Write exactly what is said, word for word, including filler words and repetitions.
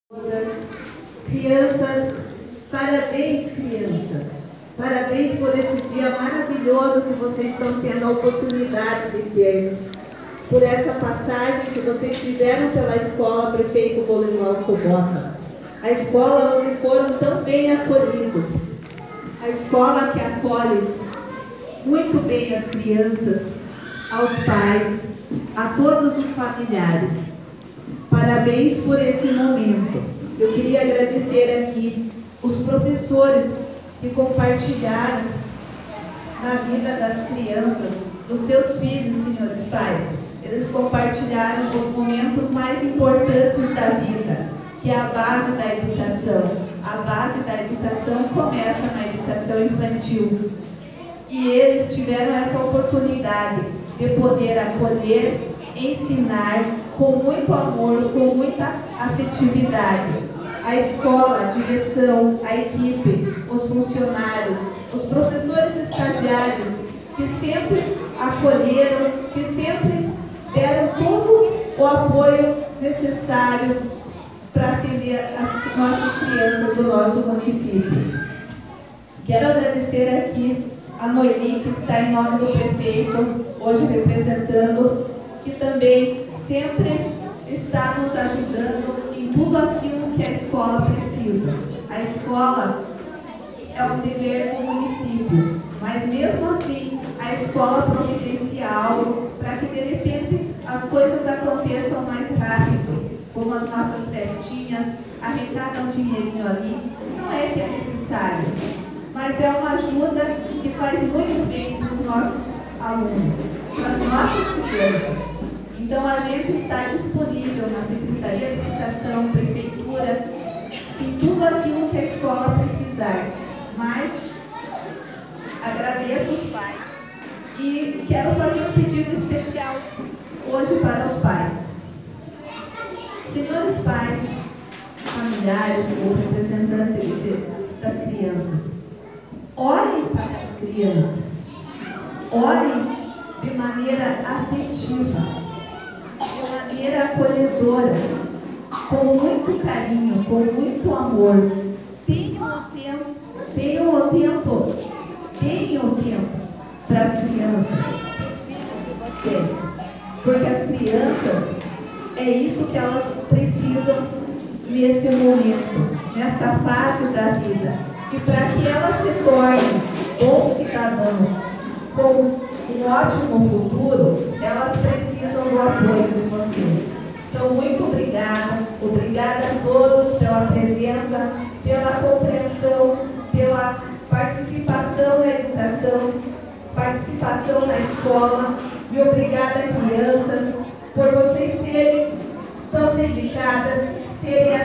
Crianças, parabéns, crianças. Parabéns por esse dia maravilhoso que vocês estão tendo a oportunidade de ter. Por essa passagem que vocês fizeram pela escola Prefeito Bolislau Sobota. A escola onde foram tão bem acolhidos. A escola que acolhe muito bem as crianças, aos pais, a todos os familiares. Parabéns por esse momento. Eu queria agradecer aqui os professores que compartilharam na vida das crianças, dos seus filhos, senhores pais. Eles compartilharam os momentos mais importantes da vida, que é a base da educação. A base da educação começa na educação infantil. E eles tiveram essa oportunidade de poder acolher, ensinar com muito amor, com muita afetividade. A escola, a direção, a equipe, os funcionários, os professores estagiários, que sempre acolheram, que sempre deram todo o apoio necessário para atender as nossas crianças do nosso município. Quero agradecer aqui a Noeli, que está em nome do prefeito, hoje representando, que também sempre está nos ajudando em tudo aquilo que a escola precisa. A escola é um dever do município, mas mesmo assim a escola providencia algo para que de repente as coisas aconteçam mais rápido, como as nossas festinhas, arrecadam um dinheirinho ali, não é que é necessário, mas é uma ajuda que faz muito bem para os nossos alunos, para as nossas crianças. Então, a gente está disponível na Secretaria de Educação, Prefeitura, em tudo aquilo que a escola precisar. Mas, agradeço os pais e quero fazer um pedido especial hoje para os pais. Senhores pais, familiares ou representantes das crianças, olhem para as crianças, olhem de maneira afetiva, de maneira acolhedora, com muito carinho, com muito amor. Tenham o tempo, tenham o tempo, tenham o tempo para as crianças, para os filhos de vocês, porque as crianças, é isso que elas precisam nesse momento, nessa fase da vida. E para que elas se tornem bons cidadãos, com um ótimo futuro, elas precisam do apoio de vocês. Então, muito obrigada, obrigada a todos pela presença, pela compreensão, pela participação na educação, participação na escola, e obrigada, crianças, por vocês serem tão dedicadas, serem